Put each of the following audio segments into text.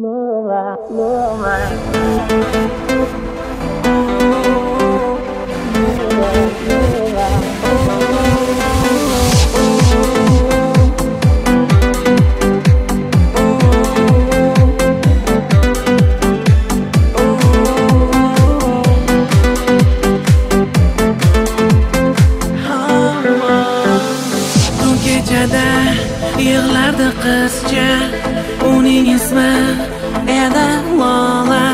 Yig'lardi qizcha, uning ismi edi Lola.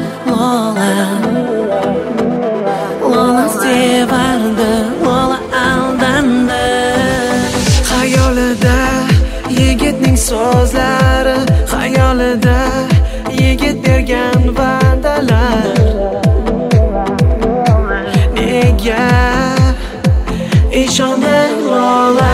Lola sevardi, Lola aldandi. Xayolida yigitning so'zlari, xayolida yigit bergan va'dalar. Nega ishondi Lola?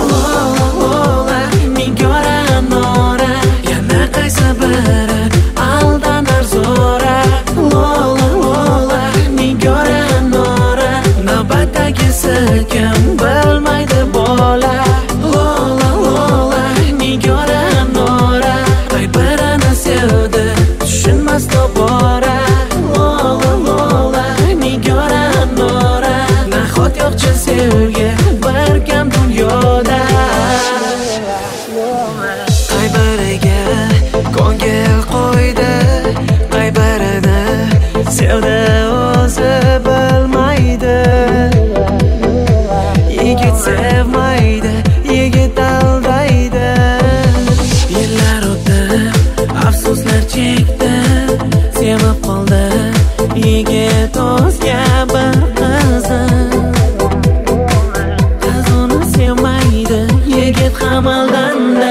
Aldanar zo'ra Lola, nigora nora. Navbatdagisi kim bilmaydi bola. Lola, nigora nora. Qaybirini sevdi, tushunmas tobora. Lola, nigora nora. Nahot yo'qchi sevgi bir kam dunyoda. Qaybiriga ko'ngil qo'ydi, qaybirini sevdi o'zi bilmaydi. Yigit sevmaydi, yigit aldaydi. Yillar o'tdi, afsuslar chekdi, sevib qoldi yigit o'zga bir qizni. Qiz uni sevmaydi, yigit ham aldandi.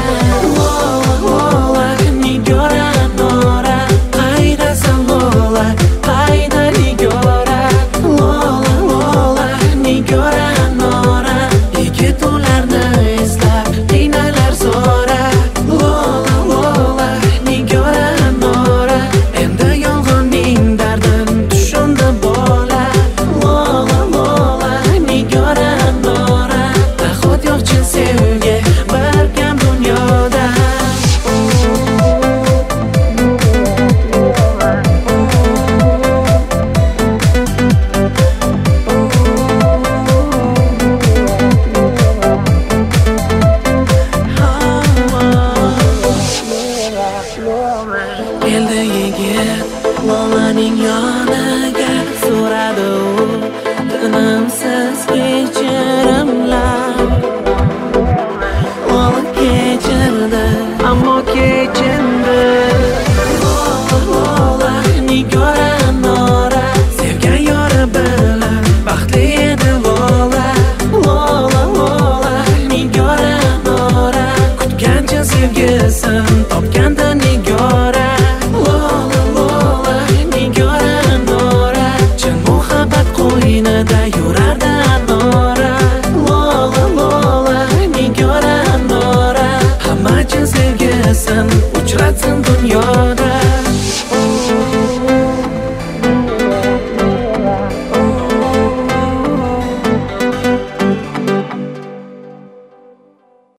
Keldi yigit Lolaning yoniga, so'radi u tinimsiz kechir.